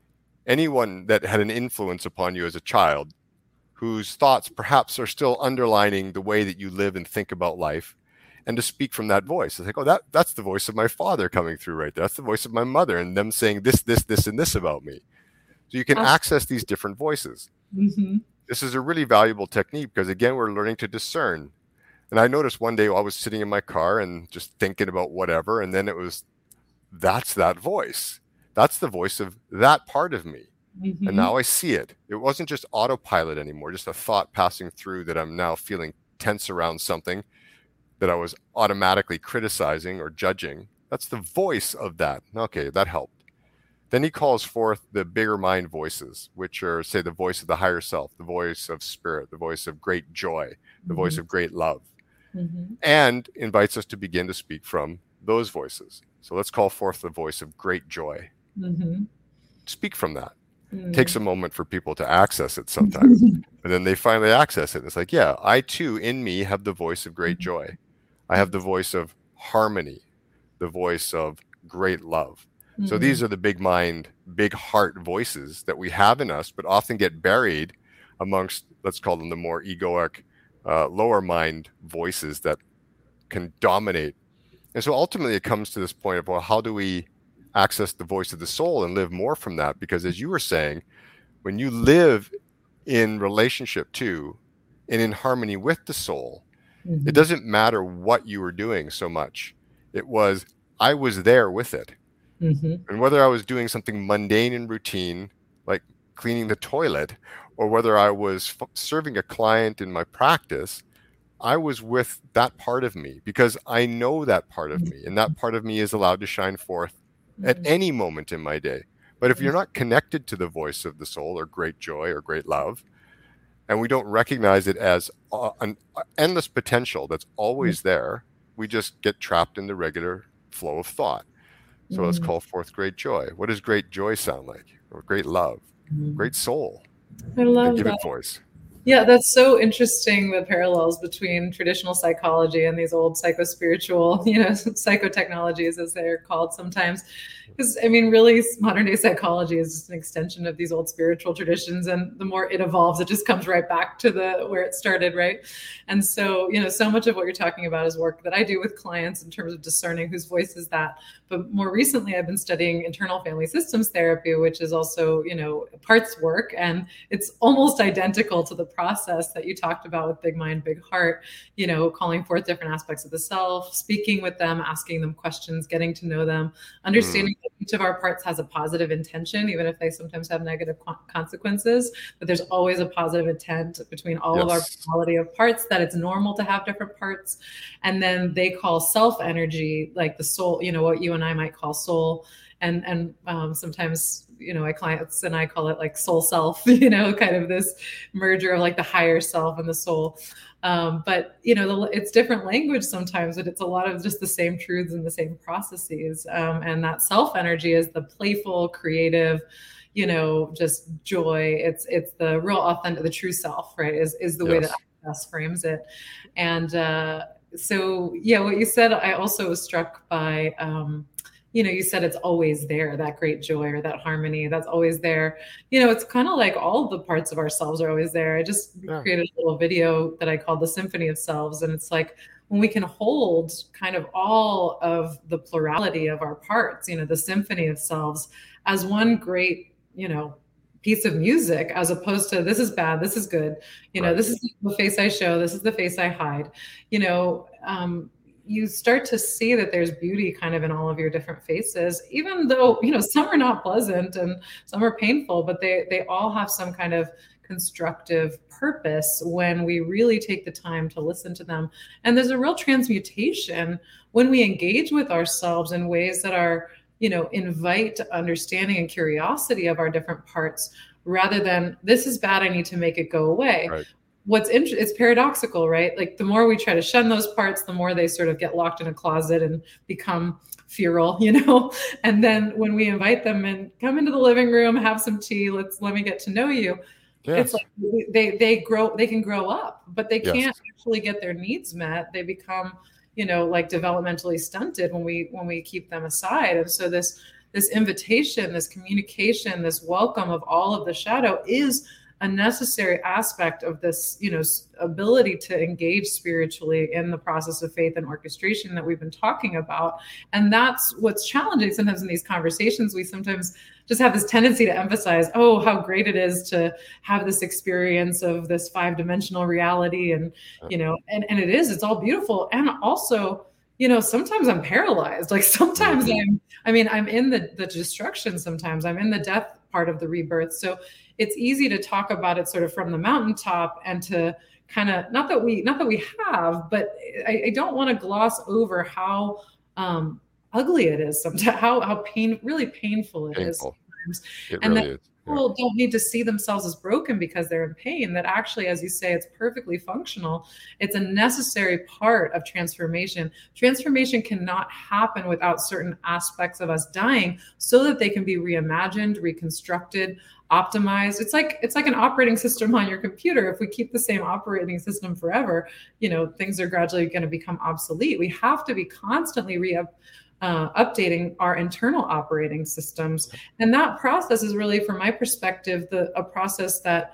anyone that had an influence upon you as a child, whose thoughts perhaps are still underlining the way that you live and think about life, and to speak from that voice. It's like, oh, that, that's the voice of my father coming through right there. That's the voice of my mother, and them saying this, this, this, and this about me. So you can oh. access these different voices. Mm-hmm. This is a really valuable technique because, again, we're learning to discern. And I noticed one day I was sitting in my car and just thinking about whatever, and then it was, that's that voice. That's the voice of that part of me. Mm-hmm. And now I see it. It wasn't just autopilot anymore, just a thought passing through that I'm now feeling tense around something that I was automatically criticizing or judging. That's the voice of that. Okay, that helped. Then he calls forth the bigger mind voices, which are, say, the voice of the higher self, the voice of spirit, the voice of great joy, the mm-hmm. voice of great love, mm-hmm. and invites us to begin to speak from those voices. So let's call forth the voice of great joy. Mm-hmm. Speak from that. Mm. It takes a moment for people to access it sometimes. And then they finally access it. It's like, yeah, I too, in me, have the voice of great joy. I have the voice of harmony, the voice of great love. Mm-hmm. So these are the big mind, big heart voices that we have in us, but often get buried amongst, let's call them the more egoic, uh, lower mind voices that can dominate. And so ultimately it comes to this point of, well, how do we access the voice of the soul and live more from that? Because as you were saying, when you live in relationship to and in harmony with the soul, mm-hmm. it doesn't matter what you are doing so much. It was, I was there with it. Mm-hmm. And whether I was doing something mundane and routine, like cleaning the toilet, or whether I was f- serving a client in my practice, I was with that part of me because I know that part of me, and that part of me is allowed to shine forth at any moment in my day. But if you're not connected to the voice of the soul or great joy or great love, and we don't recognize it as uh, an endless potential that's always there, we just get trapped in the regular flow of thought. So let's call forth great joy. What does great joy sound like? Or great love, great soul? I love and give that. it voice. Yeah, that's so interesting, the parallels between traditional psychology and these old psychospiritual, you know, psychotechnologies, as they're called sometimes. Because, I mean, really, modern day psychology is just an extension of these old spiritual traditions. And the more it evolves, it just comes right back to the where it started, right? And so, you know, so much of what you're talking about is work that I do with clients in terms of discerning whose voice is that. But more recently, I've been studying internal family systems therapy, which is also, you know, parts work. And it's almost identical to the process that you talked about with Big Mind, Big Heart, you know, calling forth different aspects of the self, speaking with them, asking them questions, getting to know them, understanding mm. that each of our parts has a positive intention, even if they sometimes have negative consequences, but there's always a positive intent between all yes. of our quality of parts, that it's normal to have different parts. And then they call self energy, like the soul, you know, what you and I might call soul. And, and um, sometimes, you know, my clients and I call it like soul self, you know, kind of this merger of like the higher self and the soul. Um, but, you know, the, it's different language sometimes, but it's a lot of just the same truths and the same processes. Um, and that self energy is the playful, creative, you know, just joy. It's, it's the real authentic, the true self, right? Is, is the yes. way that I best frames it. And, uh, so, yeah, what you said, I also was struck by, um, you know, you said it's always there, that great joy or that harmony, that's always there. You know, it's kind of like all the parts of ourselves are always there. I just yeah. created a little video that I called the Symphony of Selves. And it's like when we can hold kind of all of the plurality of our parts, you know, the symphony of selves as one great, you know, piece of music, as opposed to this is bad, this is good, you know, right. this is the face I show, this is the face I hide, you know, um, you start to see that there's beauty kind of in all of your different faces, even though, you know, some are not pleasant and some are painful, but they, they all have some kind of constructive purpose when we really take the time to listen to them. And there's a real transmutation when we engage with ourselves in ways that are, you know, invite understanding and curiosity of our different parts, rather than this is bad, I need to make it go away. Right. What's interesting, it's paradoxical, right? Like the more we try to shun those parts, the more they sort of get locked in a closet and become feral, you know? And then when we invite them and come into the living room, have some tea, let's, let me get to know you. Yes. It's like they, they grow, they can grow up, but they can't yes. actually get their needs met. They become, you know, like developmentally stunted when we, when we keep them aside. And so this, this invitation, this communication, this welcome of all of the shadow is a necessary aspect of this, you know, ability to engage spiritually in the process of faith and orchestration that we've been talking about. And that's what's challenging sometimes in these conversations. We sometimes just have this tendency to emphasize, oh, how great it is to have this experience of this five-dimensional reality. And, you know, and, and it is, it's all beautiful. And also, you know, sometimes I'm paralyzed. Like sometimes I'm, I mean, I'm in the, the destruction. Sometimes I'm in the death part of the rebirth. So it's easy to talk about it sort of from the mountaintop and to kind of, not that we, not that we have, but I, I don't want to gloss over how um, ugly it is sometimes, how, how pain, really painful it painful. is sometimes. It and really that is. people don't need to see themselves as broken because they're in pain. That actually, as you say, it's perfectly functional. It's a necessary part of transformation. Transformation cannot happen without certain aspects of us dying so that they can be reimagined, reconstructed, optimized. It's like, it's like an operating system on your computer. If we keep the same operating system forever, you know, things are gradually going to become obsolete. We have to be constantly re Uh, updating our internal operating systems. And that process is really, from my perspective, the a process that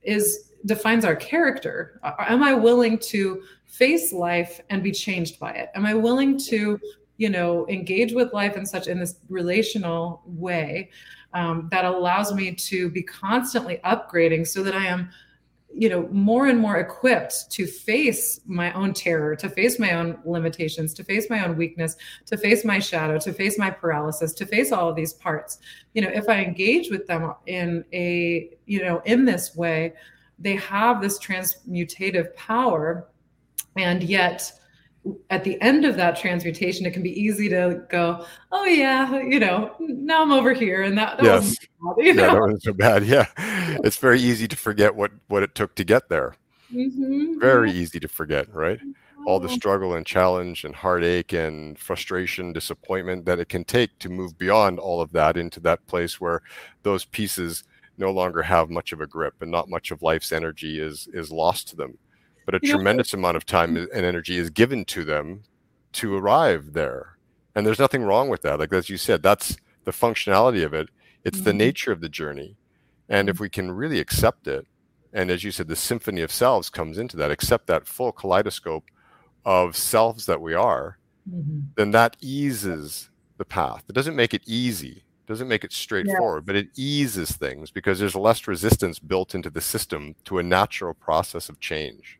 is defines our character. Uh, am I willing to face life and be changed by it? Am I willing to, you know, engage with life in such in this relational way um, that allows me to be constantly upgrading so that I am you know, more and more equipped to face my own terror, to face my own limitations, to face my own weakness, to face my shadow, to face my paralysis, to face all of these parts. You know, if I engage with them in a, you know, in this way, they have this transmutative power. And yet at the end of that transmutation, it can be easy to go, oh yeah, you know, now I'm over here. And that, that yes. wasn't bad, you know? Yeah, that wasn't so bad. Yeah. It's very easy to forget what, what it took to get there. Mm-hmm. Very easy to forget, right? All the struggle and challenge and heartache and frustration, disappointment that it can take to move beyond all of that into that place where those pieces no longer have much of a grip and not much of life's energy is, is lost to them. But a tremendous amount of time and energy is given to them to arrive there. And there's nothing wrong with that. Like, as you said, that's the functionality of it. It's mm-hmm. the nature of the journey. And mm-hmm. if we can really accept it, and as you said, the symphony of selves comes into that, accept that full kaleidoscope of selves that we are, mm-hmm. then that eases the path. It doesn't make it easy. It doesn't make it straightforward, yes. but it eases things because there's less resistance built into the system to a natural process of change.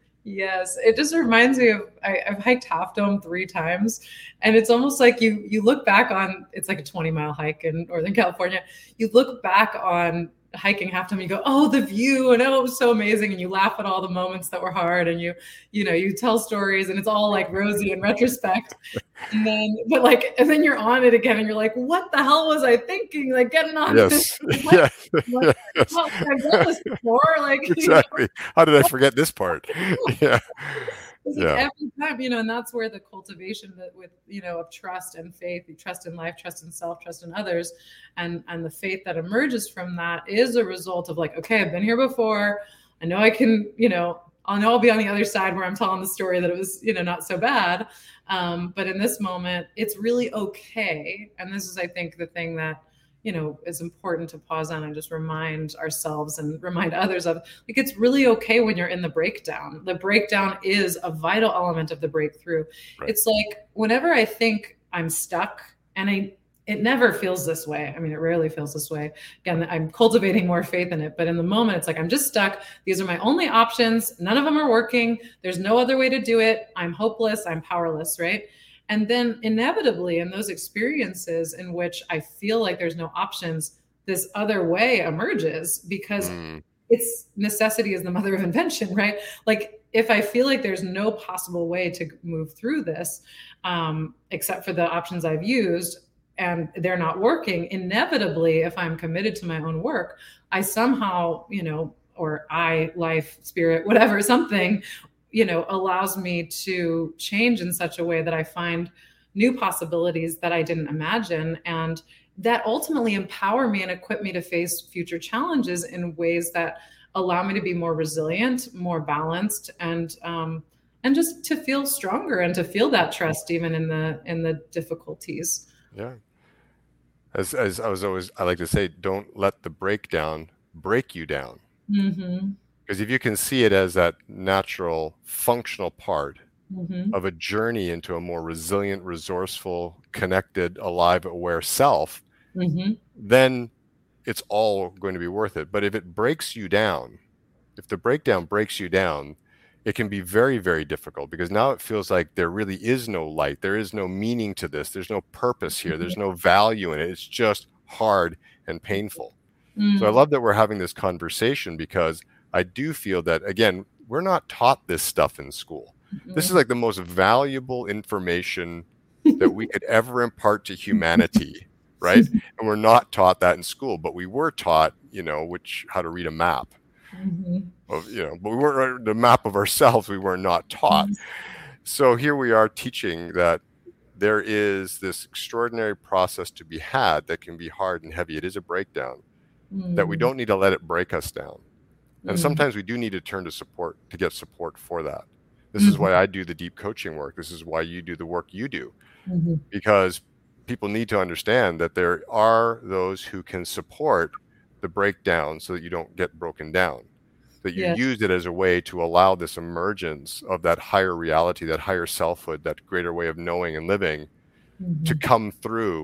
Yes, it just reminds me of, I, I've hiked Half Dome three times, and it's almost like you you look back on, it's like a twenty mile hike in Northern California. You look back on hiking Half Dome, you go, oh, the view, and oh, it was so amazing, and you laugh at all the moments that were hard, and you, you know, you tell stories, and it's all like rosy in retrospect. And then, but like, and then you're on it again, and you're like, what the hell was I thinking? Like getting on yes. this. Yeah. Like, yes. Oh, I've done this before. Like exactly. You know? How did I forget this part? Yeah. It's yeah. like every time, you know, and that's where the cultivation that with, you know, of trust and faith, you trust in life, trust in self, trust in others, and and the faith that emerges from that is a result of like, okay, I've been here before. I know I can, you know, I'll know I'll be on the other side where I'm telling the story that it was, you know, not so bad. Um, but in this moment, it's really okay. And this is, I think, the thing that, you know, is important to pause on and just remind ourselves and remind others of. Like, it's really okay when you're in the breakdown. The breakdown is a vital element of the breakthrough. Right. It's like whenever I think I'm stuck, and I, it never feels this way. I mean, it rarely feels this way. Again, I'm cultivating more faith in it. But in the moment, it's like, I'm just stuck. These are my only options. None of them are working. There's no other way to do it. I'm hopeless. I'm powerless, right? And then inevitably in those experiences in which I feel like there's no options, this other way emerges because mm. it's necessity is the mother of invention, right? Like if I feel like there's no possible way to move through this, um, except for the options I've used, and they're not working, inevitably, if I'm committed to my own work, I somehow, you know, or I, life, spirit, whatever, something, you know, allows me to change in such a way that I find new possibilities that I didn't imagine. And that ultimately empower me and equip me to face future challenges in ways that allow me to be more resilient, more balanced, and, um, and just to feel stronger and to feel that trust even in the, in the difficulties. Yeah. As, as I was always, I like to say, don't let the breakdown break you down. Mm-hmm. Because if you can see it as that natural, functional part mm-hmm. of a journey into a more resilient, resourceful, connected, alive, aware self, mm-hmm. then it's all going to be worth it. But if it breaks you down, if the breakdown breaks you down, it can be very, very difficult because now it feels like there really is no light. There is no meaning to this. There's no purpose here. There's no value in it. It's just hard and painful. Mm-hmm. So I love that we're having this conversation because I do feel that, again, we're not taught this stuff in school. Mm-hmm. This is like the most valuable information that we could ever impart to humanity, right? And we're not taught that in school, but we were taught, you know, which how to read a map. Mm-hmm. Of, you know, but we weren't the map of ourselves. We were not taught. Mm-hmm. So here we are teaching that there is this extraordinary process to be had that can be hard and heavy. It is a breakdown mm-hmm. that we don't need to let it break us down. And sometimes we do need to turn to support to get support for that. This mm-hmm. is why I do the deep coaching work. This is why you do the work you do, mm-hmm. because people need to understand that there are those who can support the breakdown so that you don't get broken down, that you yes. use it as a way to allow this emergence of that higher reality, that higher selfhood, that greater way of knowing and living mm-hmm. to come through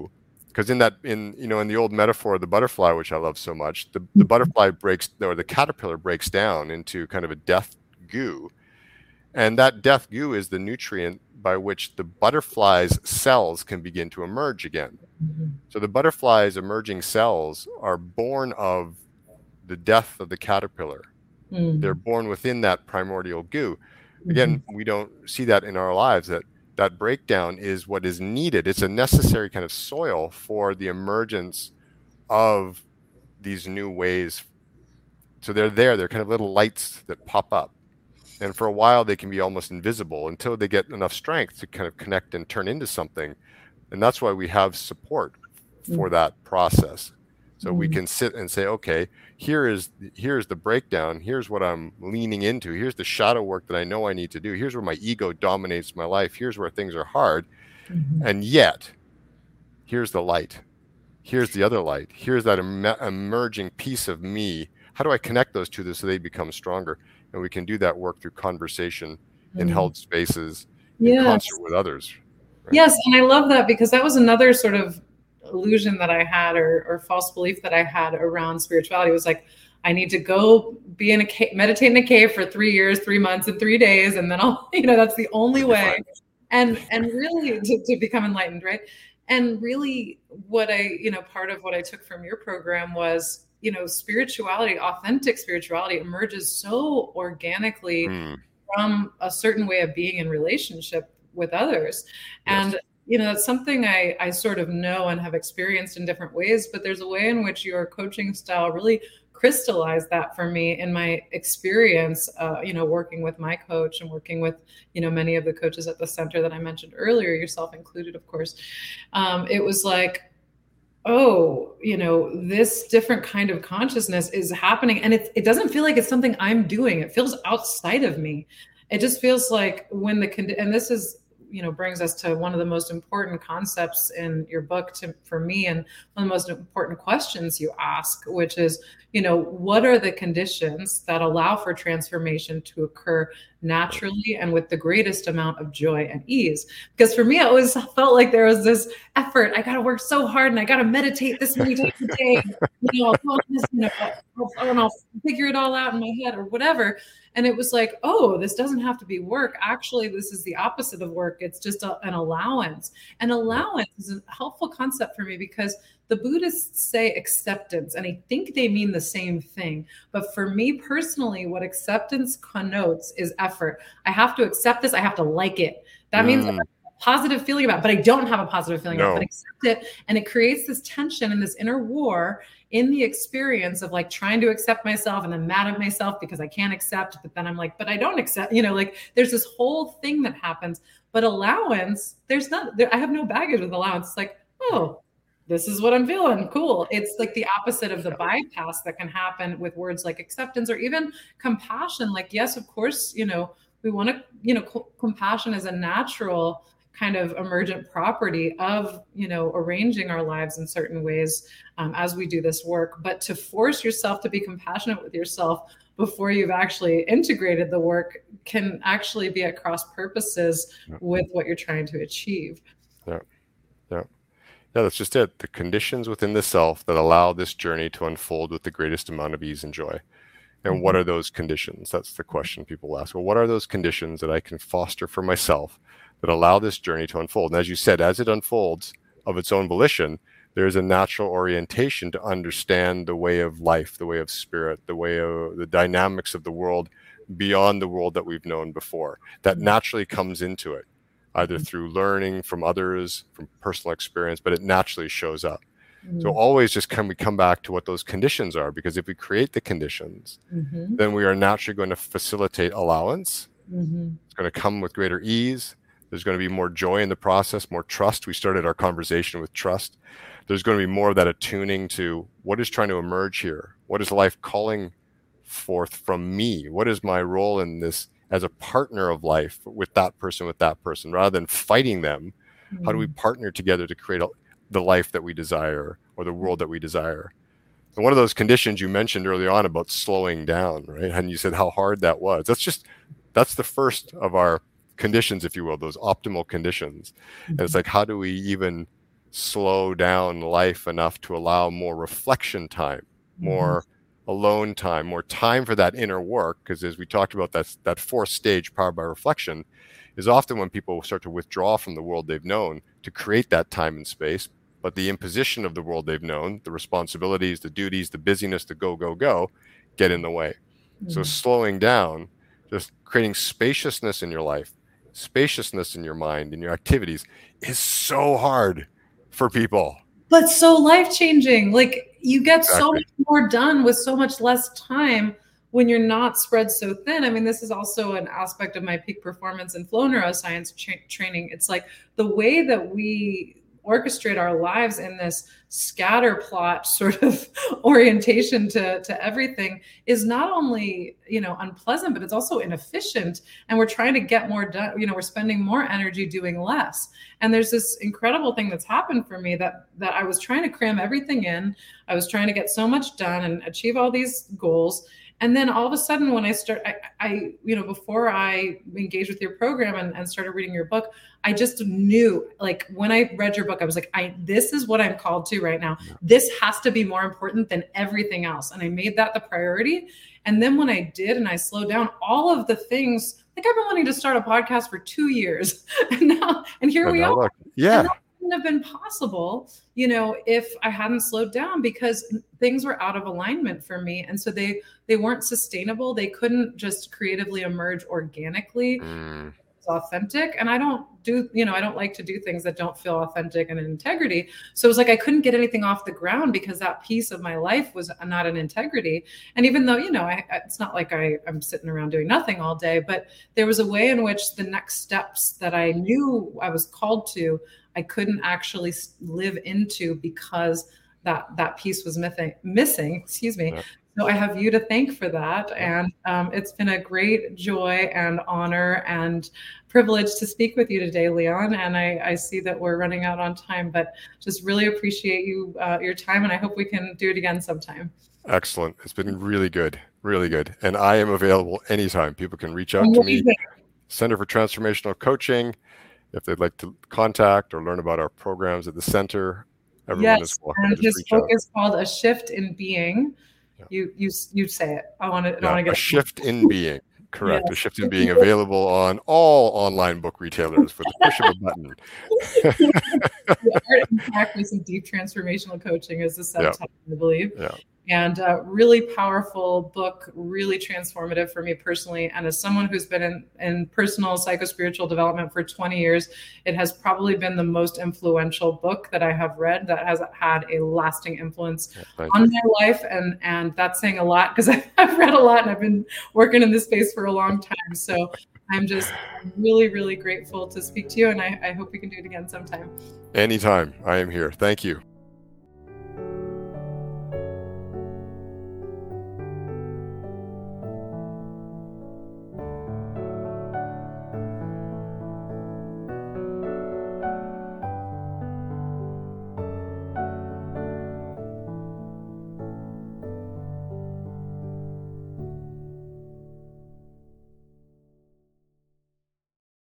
because in that, in you know, in the old metaphor of the butterfly, which I love so much, the, the butterfly breaks, or the caterpillar breaks down into kind of a death goo, and that death goo is the nutrient by which the butterfly's cells can begin to emerge again. Mm-hmm. So the butterfly's emerging cells are born of the death of the caterpillar. Mm-hmm. They're born within that primordial goo. Again, mm-hmm. we don't see that in our lives, that that breakdown is what is needed. It's a necessary kind of soil for the emergence of these new ways. So they're there. They're kind of little lights that pop up. And for a while, they can be almost invisible until they get enough strength to kind of connect and turn into something. And that's why we have support for mm-hmm. that process. So mm-hmm. we can sit and say, okay, here is here's the breakdown. Here's what I'm leaning into. Here's the shadow work that I know I need to do. Here's where my ego dominates my life. Here's where things are hard. Mm-hmm. And yet, here's the light. Here's the other light. Here's that em- emerging piece of me. How do I connect those two so they become stronger? And we can do that work through conversation mm-hmm. in held spaces, in yes. concert with others. Right? Yes, and I love that, because that was another sort of illusion that I had, or, or false belief that I had around spirituality. It was like, I need to go be in a cave, meditate in a cave for three years, three months, and three days, and then I'll, you know, that's the only way. And and really to, to become enlightened, right? And really, what I, you know, part of what I took from your program was, you know, spirituality, authentic spirituality emerges so organically mm. from a certain way of being in relationship with others. And, yes. you know, that's something I, I sort of know and have experienced in different ways, but there's a way in which your coaching style really crystallized that for me in my experience, uh, you know, working with my coach and working with, you know, many of the coaches at the center that I mentioned earlier, yourself included, of course. Um, it was like, oh, you know, this different kind of consciousness is happening. And it, it doesn't feel like it's something I'm doing. It feels outside of me. It just feels like when the, con- and this is, you know, brings us to one of the most important concepts in your book to, for me, and one of the most important questions you ask, which is, you know, what are the conditions that allow for transformation to occur naturally and with the greatest amount of joy and ease? Because for me, I always felt like there was this effort. I got to work so hard and I got to meditate this many times a day. You know, I'll go on this, you know, I'll, I'll, I'll figure it all out in my head or whatever. And it was like, oh, this doesn't have to be work. Actually, this is the opposite of work. It's just a, an allowance. And allowance is a helpful concept for me, because the Buddhists say acceptance, and I think they mean the same thing. But for me personally, what acceptance connotes is effort. I have to accept this. I have to like it. That mm. means I have a positive feeling about it, but I don't have a positive feeling no. about it, but accept it. And it creates this tension and this inner war in the experience of like trying to accept myself and then mad at myself because I can't accept, but then I'm like, but I don't accept, you know, like there's this whole thing that happens. But allowance, there's not, there, I have no baggage with allowance. It's like, oh, this is what I'm feeling. Cool. It's like the opposite of the bypass that can happen with words like acceptance or even compassion. Like, yes, of course, you know, we want to, you know, co- compassion is a natural kind of emergent property of, you know, arranging our lives in certain ways um, as we do this work. But to force yourself to be compassionate with yourself before you've actually integrated the work can actually be at cross purposes yeah. with what you're trying to achieve. Yeah. Yeah. Yeah, that's just it. The conditions within the self that allow this journey to unfold with the greatest amount of ease and joy. And mm-hmm. what are those conditions? That's the question people ask. Well, what are those conditions that I can foster for myself that allow this journey to unfold? And as you said, as it unfolds of its own volition, there's a natural orientation to understand the way of life, the way of spirit, the way of the dynamics of the world beyond the world that we've known before. That naturally comes into it, either through learning from others, from personal experience, but it naturally shows up. Mm-hmm. So always just can we come back to what those conditions are, because if we create the conditions, mm-hmm. then we are naturally going to facilitate allowance. Mm-hmm. It's going to come with greater ease. There's going to be more joy in the process, more trust. We started our conversation with trust. There's going to be more of that attuning to what is trying to emerge here. What is life calling forth from me? What is my role in this as a partner of life with that person, with that person, rather than fighting them? Mm-hmm. How do we partner together to create a, the life that we desire or the world that we desire? And one of those conditions you mentioned early on about slowing down, right? And you said how hard that was. That's just, that's the first of our conditions, if you will, those optimal conditions. Mm-hmm. And it's like, how do we even slow down life enough to allow more reflection time, more mm-hmm. alone time, more time for that inner work. Because as we talked about, that's that fourth stage, powered by reflection, is often when people start to withdraw from the world they've known to create that time and space. But the imposition of the world they've known, the responsibilities, the duties, the busyness, the go, go, go, get in the way. Mm-hmm. So slowing down, just creating spaciousness in your life, spaciousness in your mind, in your activities, is so hard for people. But so life-changing. Like, you get exactly. so much more done with so much less time when you're not spread so thin. I mean, this is also an aspect of my peak performance and flow neuroscience tra- training. It's like the way that we orchestrate our lives in this scatter plot sort of orientation to, to everything is not only, you know, unpleasant, but it's also inefficient. And we're trying to get more done. You know, we're spending more energy doing less. And there's this incredible thing that's happened for me that, that I was trying to cram everything in. I was trying to get so much done and achieve all these goals. And then all of a sudden, when I start, I, I you know, before I engaged with your program and, and started reading your book, I just knew, like, when I read your book, I was like, I, this is what I'm called to right now. This has to be more important than everything else. And I made that the priority. And then when I did, and I slowed down, all of the things, like, I've been wanting to start a podcast for two years and now, and here and we are. Look, yeah. Wouldn't have been possible, you know, if I hadn't slowed down, because things were out of alignment for me. And so they, they weren't sustainable. They couldn't just creatively emerge organically. Mm. It's authentic. And I don't do, you know, I don't like to do things that don't feel authentic and in integrity. So it was like, I couldn't get anything off the ground because that piece of my life was not in integrity. And even though, you know, I, it's not like I, I'm sitting around doing nothing all day, but there was a way in which the next steps that I knew I was called to, I couldn't actually live into because that that piece was missing, missing, excuse me. Yeah. So I have you to thank for that. And um, it's been a great joy and honor and privilege to speak with you today, Leon. And I, I see that we're running out on time, but just really appreciate you, uh, your time. And I hope we can do it again sometime. Excellent. It's been really good, really good. And I am available anytime. People can reach out Amazing. to me, Center for Transformational Coaching. If they'd like to contact or learn about our programs at the center, everyone yes, is welcome. And his book is called A Shift in Being. Yeah. You you you say it. I want to. Yeah, I want to get A Shift in Being. Correct. Yes. A Shift in Being, available on all online book retailers for the push of a button. The art and practice of deep transformational coaching is the subtitle, yeah. I believe. Yeah. And a really powerful book, really transformative for me personally. And as someone who's been in, in personal psychospiritual development for twenty years, it has probably been the most influential book that I have read that has had a lasting influence yeah, on my life. And, and that's saying a lot, because I've, I've read a lot and I've been working in this space for a long time. So I'm just really, really grateful to speak to you. And I, I hope we can do it again sometime. Anytime. I am here. Thank you.